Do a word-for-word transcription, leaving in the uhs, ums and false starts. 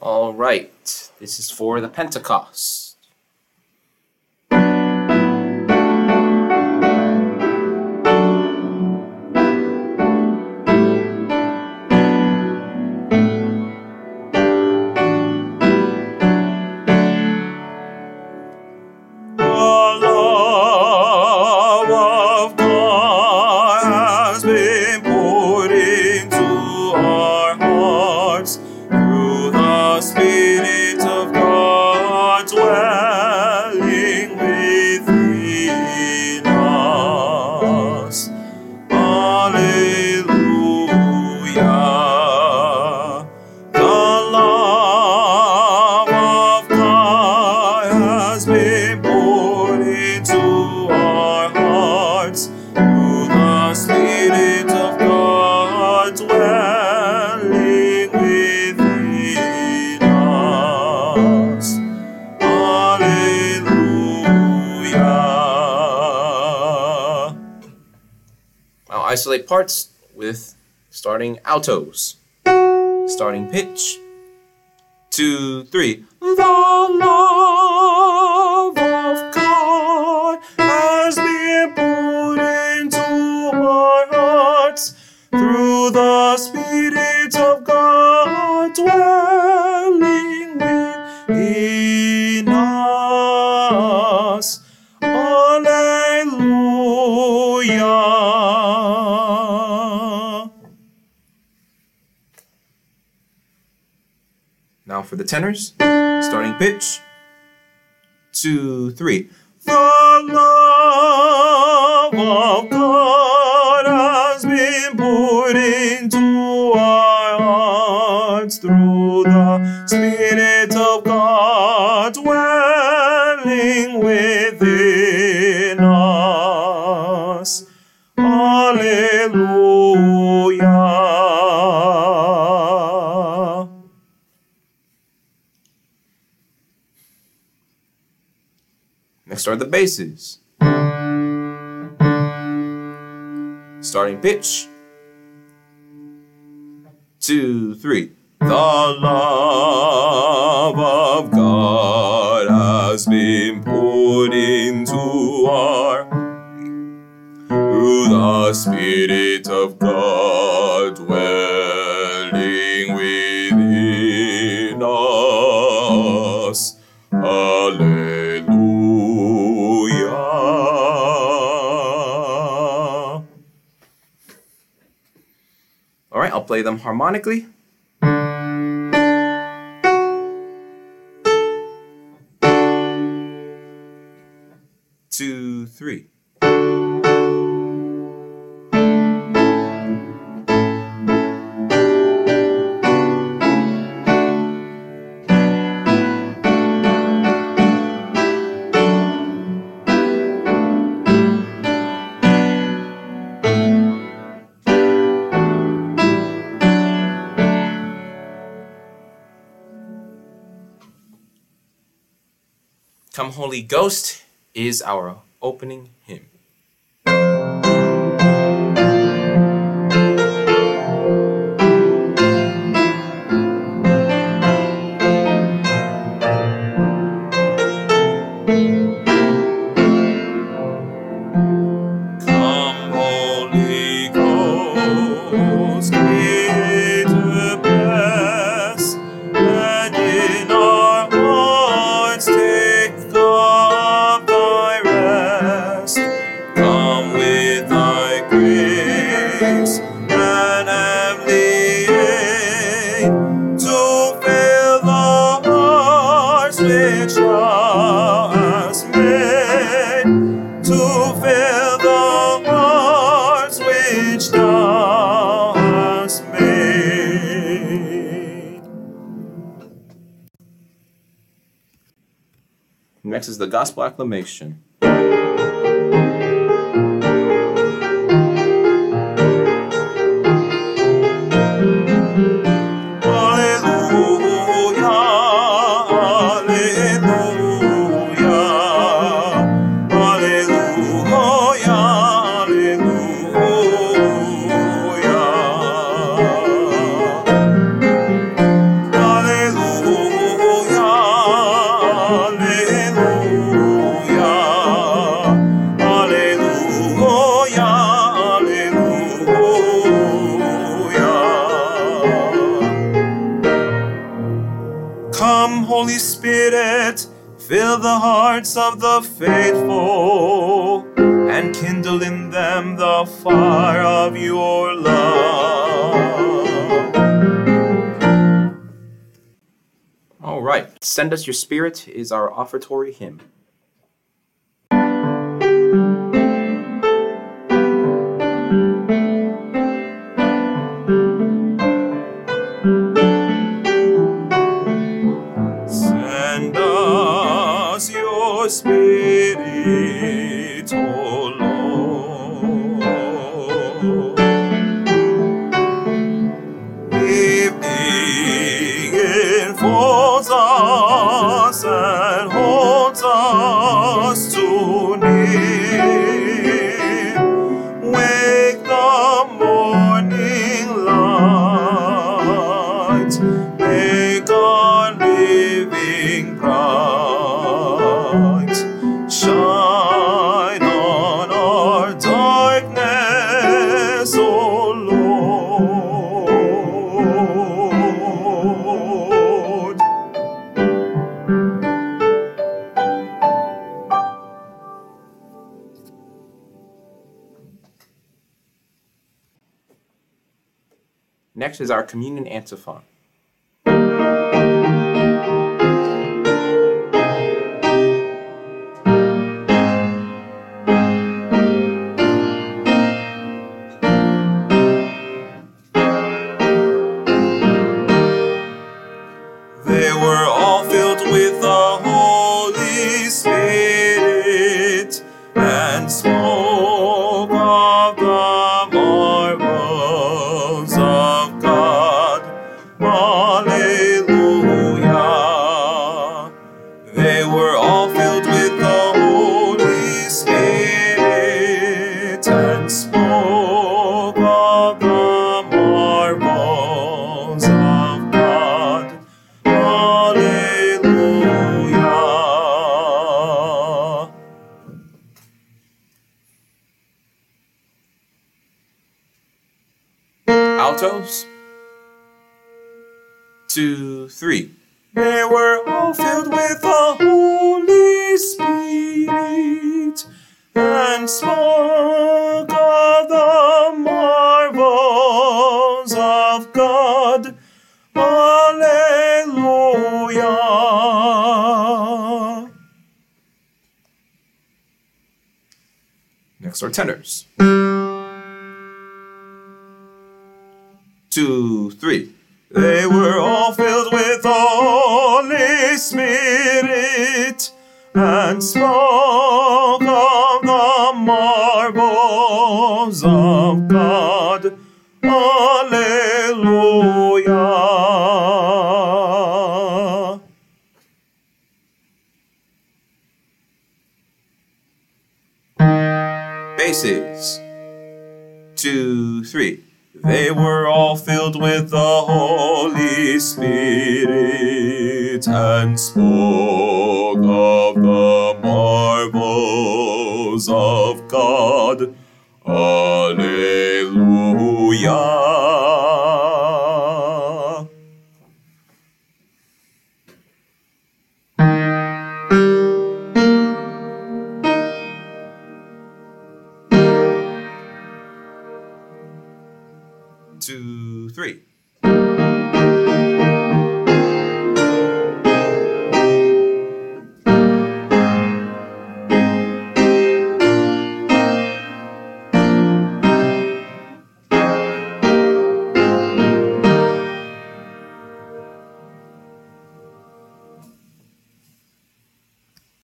All right, this is for the Pentecost. Isolate parts with starting altos. Starting pitch. Two, three. The love of God has been poured into our hearts through the Spirit of God dwelling within us. Alleluia. Now for the tenors, starting pitch, two, three. The love of God has been poured into our hearts through the Spirit of God dwelling within us. Alleluia. Next are the basses. Starting pitch. Two, three. The love of God has been poured into our through the Spirit of God dwelling within us. Alleluia. All right, I'll play them harmonically. Two, three. Come Holy Ghost is our opening hymn. Come Holy Ghost, create the best, and in our hearts take of thy rest. Come with thy grace and heavenly aid to fill the hearts which thou hast made, to fill the hearts which thou hast made. Next is the Gospel Acclamation. Hallelujah. Holy Spirit, fill the hearts of the faithful and kindle in them the fire of your love. All right, Send Us Your Spirit is our offertory hymn. Send us your Spirit, O Lord. Evening enfolds us and holds us too near. Wake the morning light, make our living bright. Shine on our darkness, O Lord. Next is our communion antiphon. They were all filled with the Holy Spirit and spoke of the marvels of God. Hallelujah. They were all filled with the Holy Spirit and spoke of the marvels of God. Hallelujah. Altos. Two, three. They were all filled with the Holy Spirit and spoke of the marvels of God. Hallelujah. Next are tenors. Two, three. They were all filled with the Holy Spirit and spoke of the marvels of God. Hallelujah. Basses. Two, three. They were all filled with the Holy Spirit and spoke of the marvels of God. Alleluia. Two, three.